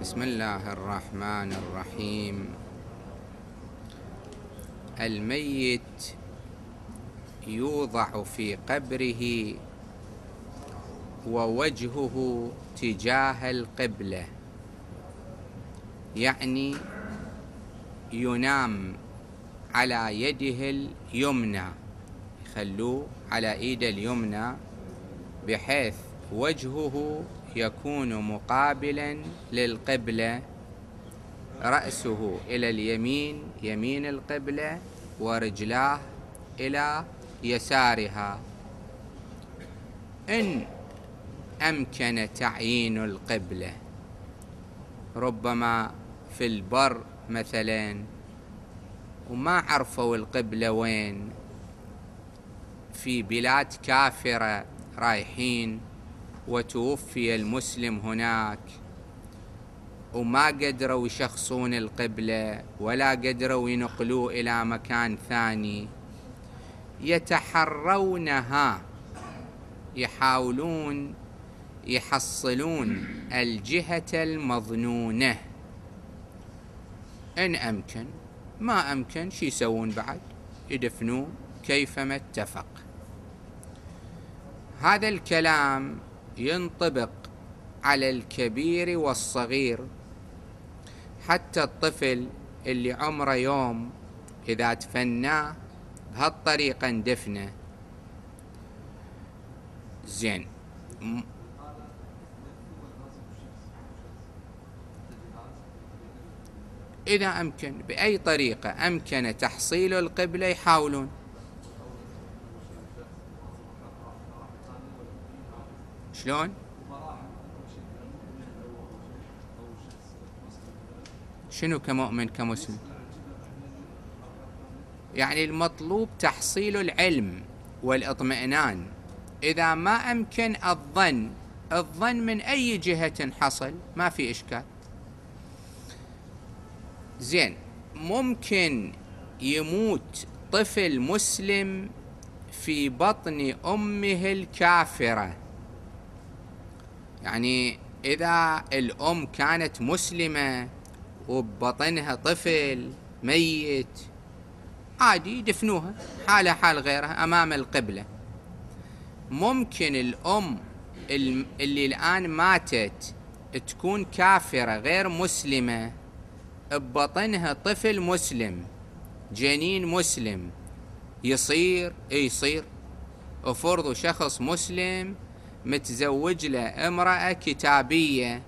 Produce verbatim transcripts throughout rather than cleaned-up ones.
بسم الله الرحمن الرحيم. الميت يوضع في قبره ووجهه تجاه القبلة، يعني ينام على يده اليمنى، يخلوه على ايده اليمنى بحيث وجهه يكون مقابلا للقبلة، رأسه إلى اليمين يمين القبلة ورجلاه إلى يسارها. إن أمكن تعيين القبلة، ربما في البر مثلا وما عرفوا القبلة وين، في بلاد كافرة رايحين وتوفي المسلم هناك وما قدروا يشخصون القبلة ولا قدروا ينقلوه إلى مكان ثاني، يتحرونها، يحاولون يحصلون الجهة المظنونة. إن أمكن، ما أمكن شي يسوون بعد؟ يدفنوه كيفما اتفق. هذا الكلام ينطبق على الكبير والصغير، حتى الطفل اللي عمره يوم إذا تفناه بهالطريقة ندفنه. زين، إذا أمكن بأي طريقة أمكن تحصيل القبلة يحاولون. شلون؟ شنو كمؤمن كمسلم؟ يعني المطلوب تحصيل العلم والاطمئنان. إذا ما أمكن الظن، الظن من أي جهة حصل ما في إشكال. زين، ممكن يموت طفل مسلم في بطن أمه الكافرة، يعني إذا الأم كانت مسلمة وببطنها طفل ميت عادي يدفنوها حالها حال غيرها أمام القبلة. ممكن الأم اللي الآن ماتت تكون كافرة غير مسلمة، ببطنها طفل مسلم، جنين مسلم، يصير يصير وفرض شخص مسلم متزوج له امرأة كتابية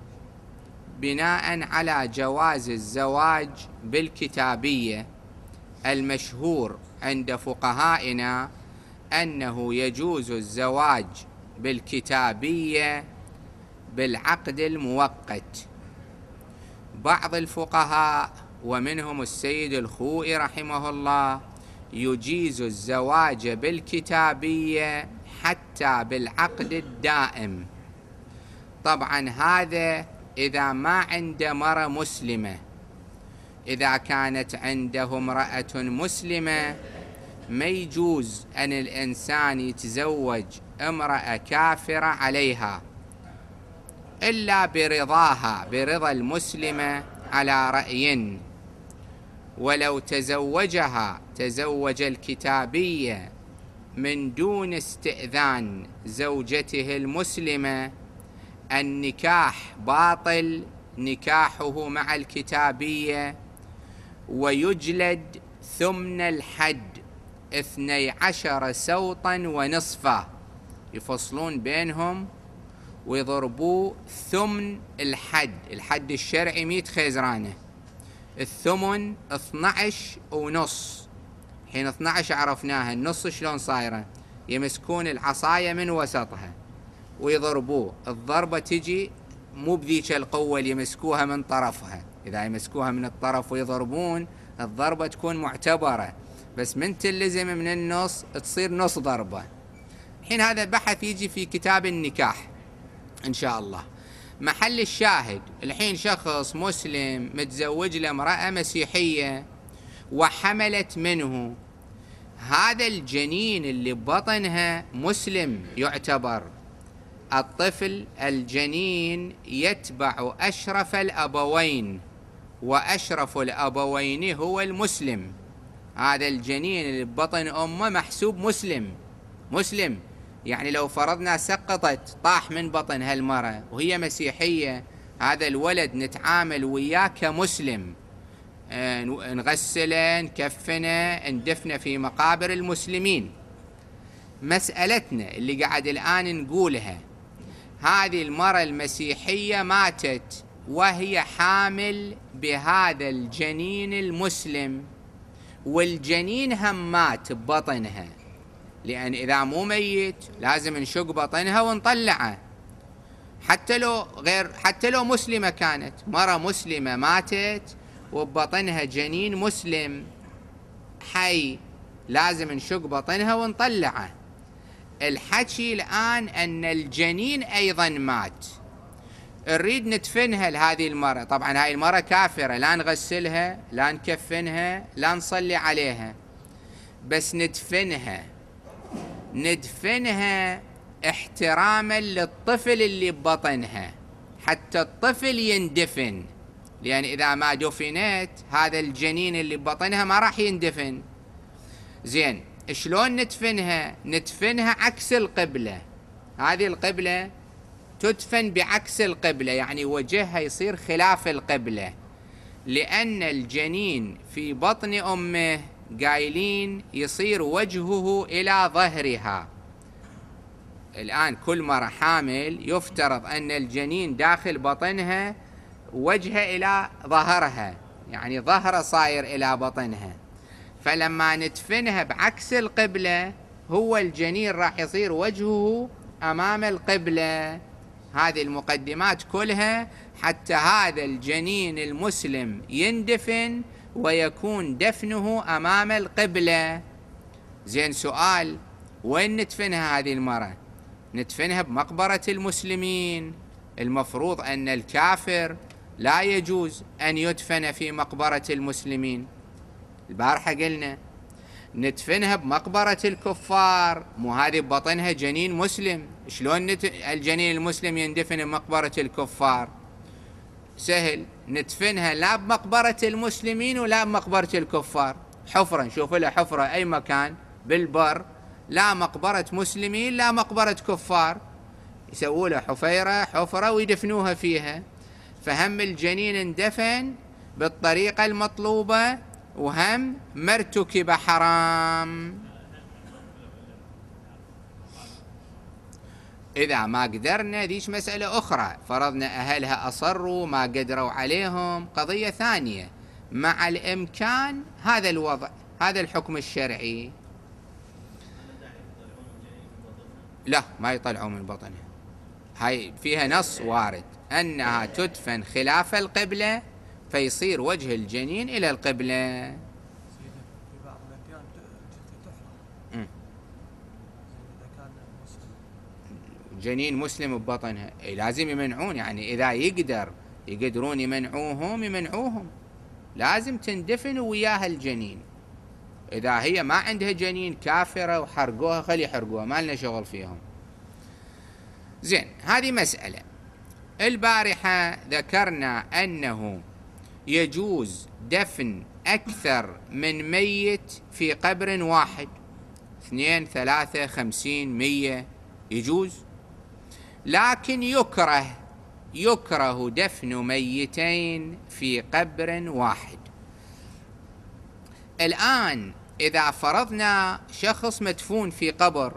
بناء على جواز الزواج بالكتابية. المشهور عند فقهائنا أنه يجوز الزواج بالكتابية بالعقد المؤقت. بعض الفقهاء ومنهم السيد الخوئي رحمه الله يجيز الزواج بالكتابية حتى بالعقد الدائم. طبعا هذا إذا ما عنده مرأة مسلمة. إذا كانت عنده امرأة مسلمة ما يجوز أن الإنسان يتزوج امرأة كافرة عليها إلا برضاها، برضا المسلمة على رأي. ولو تزوجها تزوج الكتابية من دون استئذان زوجته المسلمة، النكاح باطل، نكاحه مع الكتابية، ويجلد ثمن الحد اثني عشر سوطا ونصفا، يفصلون بينهم ويضربوه ثمن الحد. الحد الشرعي مئة خيزرانة، الثمن اثني عشر ونص. حين اثني عشر عرفناها، النص شلون صايرة؟ يمسكون العصاية من وسطها ويضربوه. الضربة تجي مو بذيك القوة اللي يمسكوها من طرفها، إذا يمسكوها من الطرف ويضربون الضربة تكون معتبرة، بس من تلزم من النص تصير نص ضربة. حين هذا بحث يجي في كتاب النكاح إن شاء الله. محل الشاهد الحين شخص مسلم متزوج لامرأة مسيحية وحملت منه، هذا الجنين اللي ببطنها مسلم يعتبر، الطفل الجنين يتبع أشرف الأبوين، وأشرف الأبوين هو المسلم. هذا الجنين اللي ببطن أمه محسوب مسلم. مسلم يعني لو فرضنا سقطت طاح من بطن هالمرة وهي مسيحية، هذا الولد نتعامل وياه كمسلم، نغسله، نكفنه، ندفنه في مقابر المسلمين. مسألتنا اللي قاعد الآن نقولها، هذه المرة المسيحية ماتت وهي حامل بهذا الجنين المسلم، والجنين هم مات ببطنها، لأن إذا مو ميت لازم نشق بطنها ونطلعه. حتى لو غير حتى لو مسلمة كانت، مرة مسلمة ماتت وببطنها جنين مسلم حي، لازم نشق بطنها ونطلعه. الحكي الآن أن الجنين أيضا مات، نريد ندفنها لهذه المرة. طبعا هاي المرة كافرة، لا نغسلها لا نكفنها لا نصلي عليها، بس ندفنها ندفنها احتراما للطفل اللي ببطنها، حتى الطفل يندفن، لأن إذا ما دفنت هذا الجنين اللي ببطنها ما راح يندفن. زين، شلون ندفنها؟ ندفنها عكس القبلة. هذه القبلة تدفن بعكس القبلة، يعني وجهها يصير خلاف القبلة، لأن الجنين في بطن أمه قايلين يصير وجهه إلى ظهرها. الآن كل مرة حامل يفترض أن الجنين داخل بطنها وجهه إلى ظهرها، يعني ظهره صاير إلى بطنها. فلما ندفنها بعكس القبلة هو الجنين راح يصير وجهه أمام القبلة. هذه المقدمات كلها حتى هذا الجنين المسلم يندفن ويكون دفنه أمام القبلة. زين، سؤال، وين ندفنها هذه المرة؟ ندفنها بمقبرة المسلمين. المفروض أن الكافر لا يجوز أن يدفن في مقبرة المسلمين. البارحة قلنا ندفنها بمقبرة الكفار، مو هذه ببطنها جنين مسلم، شلون نت... الجنين المسلم يندفن بمقبرة الكفار؟ سهل، ندفنها لا بمقبرة المسلمين ولا بمقبرة الكفار، حفرة نشوف لها حفرة أي مكان بالبر، لا مقبرة مسلمين لا مقبرة كفار، يسووا لها حفيرة حفرة ويدفنوها فيها. فهم الجنين اندفن بالطريقة المطلوبة، وهم مرتكب حرام. إذا ما قدرنا ديش مسألة أخرى، فرضنا أهلها أصروا ما قدروا عليهم، قضية ثانية. مع الإمكان هذا الوضع، هذا الحكم الشرعي. لا، ما يطلعوا من بطنها، هاي فيها نص وارد أنها تدفن خلاف القبلة فيصير وجه الجنين إلى القبلة. في بعض الأحيان تحرم إذا كان مسلم، جنين مسلم ببطنها، لازم يمنعون، يعني إذا يقدر يقدرون يمنعوهم يمنعوهم، لازم تندفن وياها الجنين. إذا هي ما عندها جنين كافرة وحرقوها، خلي يحرقوها، ما لنا شغل فيهم. زين، هذه مسألة. البارحة ذكرنا أنه يجوز دفن أكثر من ميت في قبر واحد، اثنين ثلاثة خمسين مية يجوز، لكن يكره يكره دفن ميتين في قبر واحد. الآن إذا فرضنا شخص مدفون في قبر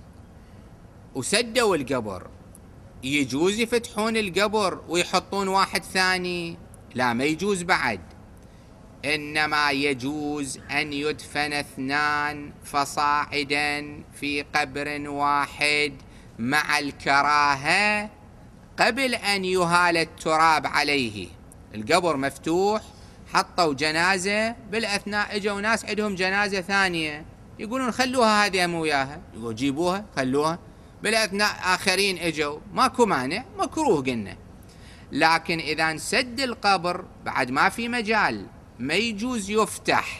وسدوا القبر، يجوز يفتحون القبر ويحطون واحد ثاني؟ لا، ما يجوز بعد. إنما يجوز أن يدفن اثنان فصاعدا في قبر واحد مع الكراهة قبل أن يهال التراب عليه. القبر مفتوح، حطوا جنازة، بالأثناء اجوا ناس عندهم جنازة ثانية، يقولون خلوها هذه مو وياها، يقولوا جيبوها خلوها، بالأثناء آخرين اجوا، ماكو مانع، مكروه قلنا. لكن إذا نسد القبر بعد ما في مجال، ما يجوز يفتح.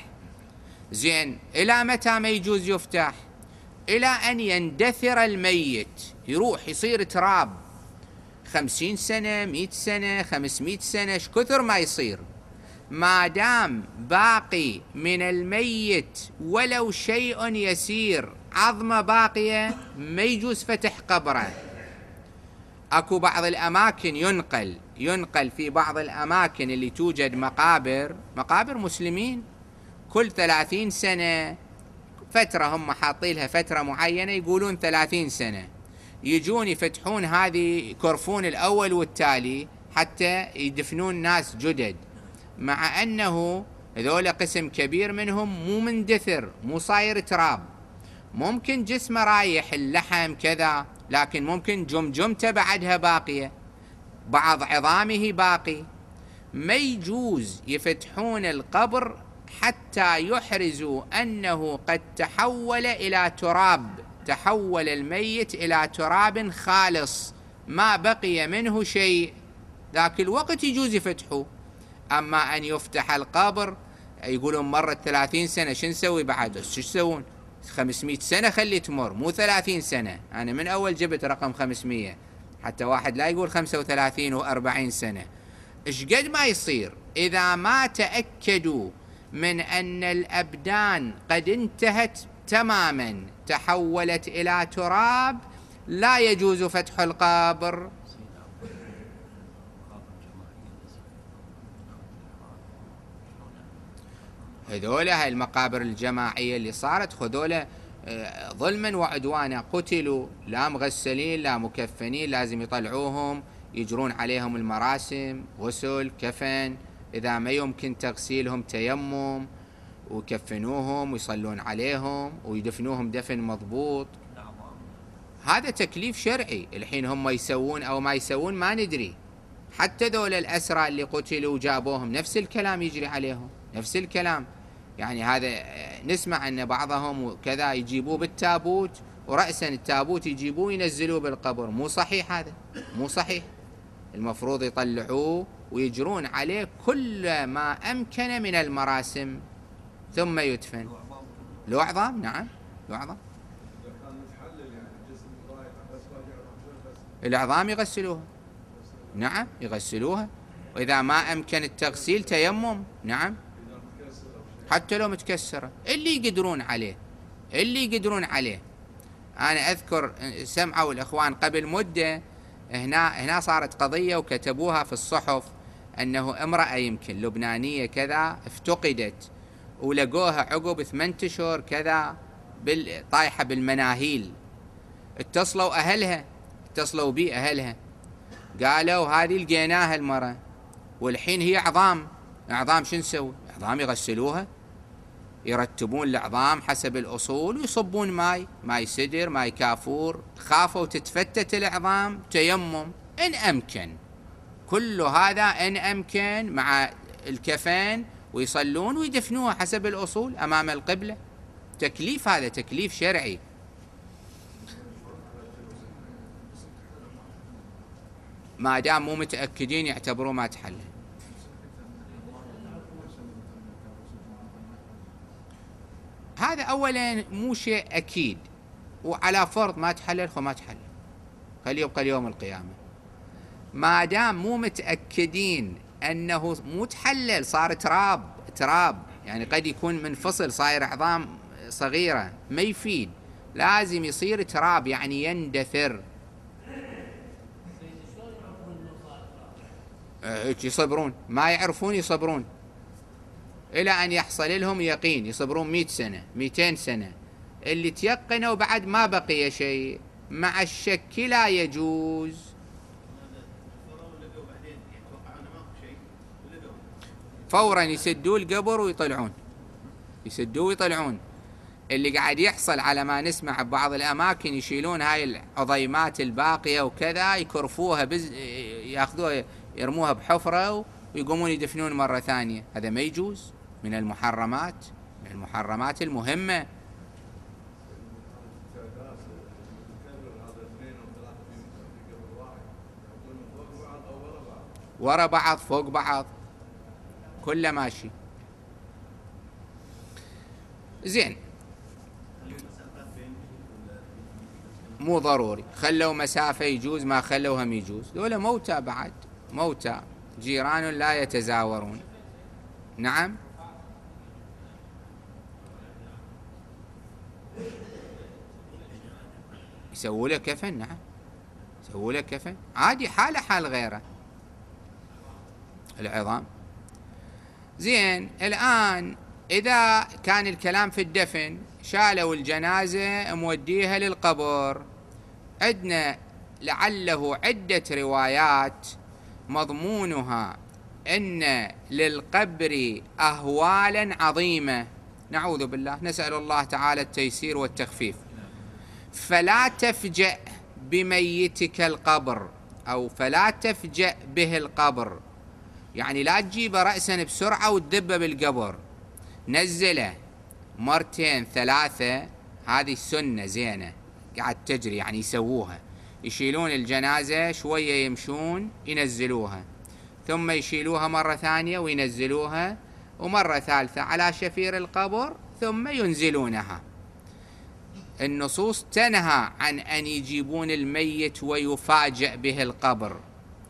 زين، إلى متى ما يجوز يفتح؟ إلى أن يندثر الميت، يروح يصير تراب خمسين سنة، مئة سنة، خمسمئة سنة، ايش كثر ما يصير، ما دام باقي من الميت ولو شيء يسير، عظمة باقية، ما يجوز فتح قبره. اكو بعض الاماكن ينقل ينقل في بعض الاماكن اللي توجد مقابر مقابر مسلمين، كل ثلاثين سنة فترة هم حاطين لها فترة معينة، يقولون ثلاثين سنة يجون يفتحون هذه، يكرفون الأول والتالي حتى يدفنون ناس جدد، مع أنه هذول قسم كبير منهم مو مندثر، مو صاير تراب، ممكن جسمه رايح، اللحم كذا، لكن ممكن جمجمته بعدها باقية، بعض عظامه باقي. ما يجوز يفتحون القبر حتى يحرزوا أنه قد تحول إلى تراب، تحول الميت إلى تراب خالص، ما بقي منه شيء، ذاك الوقت يجوز يفتحوه. أما أن يفتح القبر يقولون مرت ثلاثين سنة، شو نسوي بعد؟ شو تسوون؟ خمسمئة سنة خلي تمر، مو ثلاثين سنة. أنا من أول جبت رقم خمسمئة حتى واحد لا يقول خمسة وثلاثين وأربعين سنة. إيش قد ما يصير إذا ما تأكدوا من أن الأبدان قد انتهت تماما، تحولت إلى تراب، لا يجوز فتح القبر. هذولا هاي المقابر الجماعية اللي صارت، خذولا ظلما وعدوانا، قتلوا لا مغسلين لا مكفنين، لازم يطلعوهم يجرون عليهم المراسم، غسل، كفن، إذا ما يمكن تغسيلهم تيمم، ويكفنوهم ويصلون عليهم ويدفنوهم دفن مضبوط. هذا تكليف شرعي. الحين هم يسوون أو ما يسوون ما ندري. حتى ذول الأسرى اللي قتلوا وجابوهم نفس الكلام يجري عليهم، نفس الكلام. يعني هذا نسمع أن بعضهم كذا يجيبوه بالتابوت، ورأسا التابوت يجيبوه ينزلوه بالقبر. مو صحيح، هذا مو صحيح. المفروض يطلعوه ويجرون عليه كل ما أمكن من المراسم ثم يدفن. له عظام، نعم له عظام. العظام يغسلوها، نعم يغسلوها، وإذا ما أمكن التغسيل تيمم، نعم، حتى لو متكسرة، اللي يقدرون عليه، اللي يقدرون عليه. أنا أذكر سمعوا الإخوان قبل مدة هنا هنا صارت قضية وكتبوها في الصحف أنه امرأة يمكن لبنانية كذا افتقدت، ولقوها عقب ثمانية أشهر كذا طايحة بالمناهيل. اتصلوا أهلها، اتصلوا بي أهلها، قالوا هذه لقيناها المرأة، والحين هي عظام. عظام شو نسوي؟ عظام يغسلوها، يرتبون العظام حسب الأصول ويصبون ماي، ماي سدر، ماي كافور. خافوا تتفتت العظام، تيمم إن أمكن. كل هذا إن أمكن مع الكفن، ويصلون ويدفنوها حسب الأصول أمام القبلة. تكليف، هذا تكليف شرعي. ما دام مو متأكدين يعتبروا ما تحلل. هذا أولا مو شيء أكيد، وعلى فرض ما تحلل فما تحلل، خليه يبقى اليوم القيامة. ما دام مو متأكدين أنه مو تحلل، صار تراب، تراب يعني قد يكون منفصل، صاير عظام صغيرة، ما يفيد، لازم يصير تراب يعني يندثر. يصبرون، ما يعرفون يصبرون إلى أن يحصل لهم يقين، يصبرون مئة سنة، مئتين سنة. اللي تيقنوا بعد ما بقي شيء، مع الشك لا يجوز. فورا يسدوا القبر ويطلعون، يسدوا ويطلعون. اللي قاعد يحصل على ما نسمع ببعض الأماكن، يشيلون هاي العظيمات الباقية وكذا، يكرفوها بز... ياخذوها يرموها بحفرة ويقومون يدفنون مرة ثانية. هذا ما يجوز، من المحرمات، من المحرمات المهمة. ورا بعض، فوق بعض، كله ماشي. زين. مو ضروري، خلوا مسافة يجوز، ما خلوا هم يجوز، دول موتى بعد، موتى جيران لا يتزاورون. نعم. يسووا له كفن، نعم يسووا له كفن عادي، حاله حال غيره العظام. زين، الآن إذا كان الكلام في الدفن، شالوا الجنازة موديها للقبر، عندنا لعله عدة روايات مضمونها أن للقبر أهوالا عظيمة، نعوذ بالله، نسأل الله تعالى التيسير والتخفيف. فلا تفجأ بميتك القبر، أو فلا تفجأ به القبر، يعني لا تجيب رأسا بسرعة وتدبه بالقبر، نزله مرتين ثلاثة، هذه السنة زينة قاعد تجري، يعني يسووها، يشيلون الجنازة شوية يمشون ينزلوها، ثم يشيلوها مرة ثانية وينزلوها، ومرة ثالثة على شفير القبر ثم ينزلونها. النصوص تنهى عن أن يجيبون الميت ويفاجأ به القبر.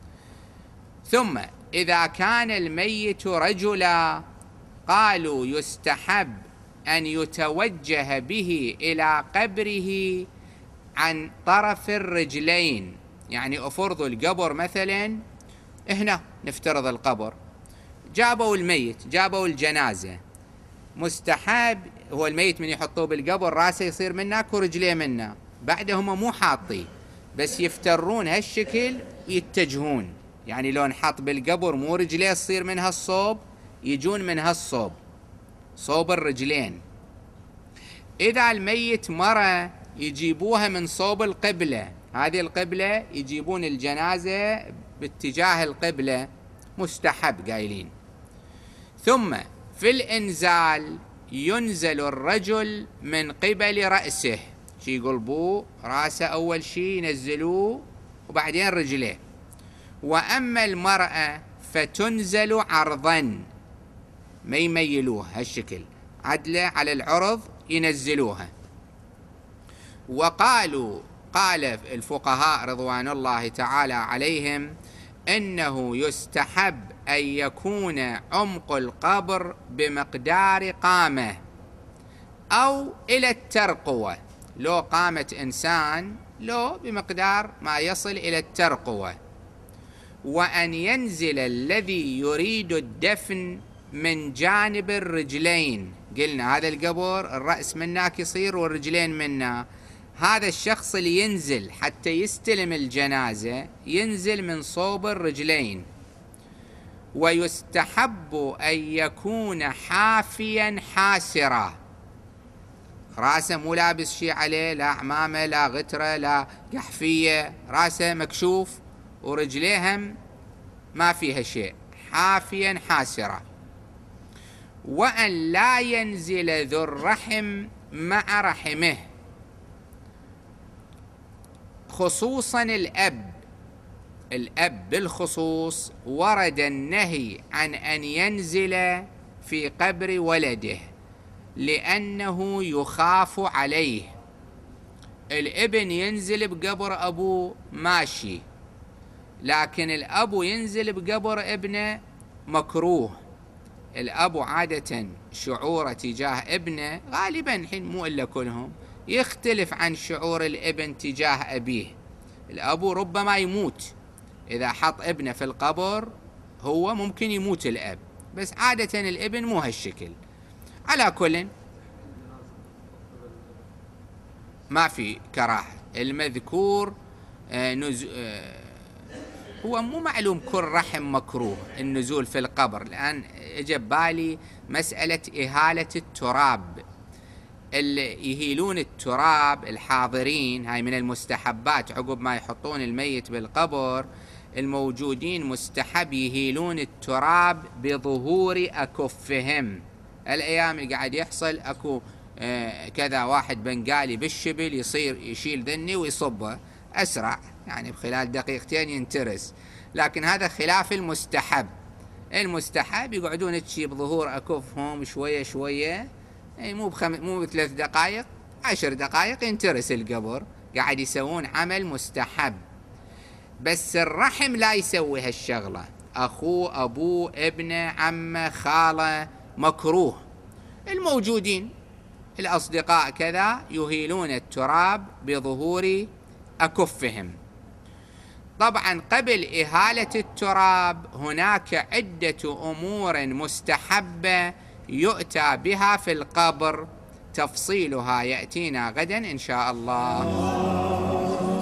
ثم إذا كان الميت رجلا، قالوا يستحب أن يتوجه به إلى قبره عن طرف الرجلين، يعني أفرض القبر مثلا هنا، نفترض القبر، جابوا الميت، جابوا الجنازة، مستحب هو الميت من يحطوه بالقبر راسه يصير منك ورجليه منا، بعد هم مو حاطيه، بس يفترون هالشكل يتجهون، يعني لو نحط بالقبر مو رجليه تصير من هالصوب، يجون من هالصوب، صوب الرجلين. إذا الميت مرة يجيبوها من صوب القبلة، هذه القبلة يجيبون الجنازة باتجاه القبلة، مستحب قايلين. ثم في الإنزال ينزل الرجل من قبل رأسه، شي يقلبوه راسه أول شي ينزلوه وبعدين رجليه. وأما المرأة فتنزل عرضا، ما يميلوها هالشكل، عدلة على العرض ينزلوها. وقالوا قال الفقهاء رضوان الله تعالى عليهم إنه يستحب أن يكون عمق القبر بمقدار قامة أو إلى الترقوة، لو قامة إنسان لو بمقدار ما يصل إلى الترقوة. وأن ينزل الذي يريد الدفن من جانب الرجلين، قلنا هذا القبر الرأس منك يصير والرجلين منا، هذا الشخص اللي ينزل حتى يستلم الجنازة ينزل من صوب الرجلين. ويستحب أن يكون حافيا حاسرا، راسه مو لابس شيء عليه، لا عمامة لا غترة لا قحفية، راسه مكشوف ورجليهم ما فيها شيء، حافيا حاسرا. وأن لا ينزل ذو الرحم مع رحمه، خصوصا الأب، الأب بالخصوص ورد النهي عن أن ينزل في قبر ولده لأنه يخاف عليه. الابن ينزل بقبر أبوه ماشي، لكن الأب ينزل بقبر ابنه مكروه. الأب عادة شعوره تجاه ابنه غالبا، الحين مو إلا كلهم، يختلف عن شعور الابن تجاه أبيه. الأب ربما يموت إذا حط ابنه في القبر، هو ممكن يموت الأب، بس عادة الابن مو هالشكل. على كل ما في كراهة، المذكور آه نز... آه هو مو معلوم كل رحم مكروه النزول في القبر. الآن اجى ببالي مسألة إهالة التراب، اللي يهيلون التراب الحاضرين، هاي من المستحبات عقب ما يحطون الميت بالقبر، الموجودين مستحب يهيلون التراب بظهور أكفهم. الأيام اللي قاعد يحصل أكو آه كذا واحد بنغالي بالشبل يصير يشيل ذني ويصبه أسرع، يعني بخلال دقيقتين ينترس، لكن هذا خلاف المستحب. المستحب يقعدون تشي بظهور أكفهم شوية شوية، أي مو بخم... مو بثلاث دقائق، عشر دقائق ينترس القبر، قاعد يسوون عمل مستحب، بس الرحم لا يسوي هالشغلة، أخوه، أبوه، ابنه، عمه، خاله، مكروه. الموجودين الأصدقاء كذا يهيلون التراب بظهور أكفهم. طبعا قبل إهالة التراب هناك عدة أمور مستحبة يؤتى بها في القبر، تفصيلها يأتينا غدا إن شاء الله.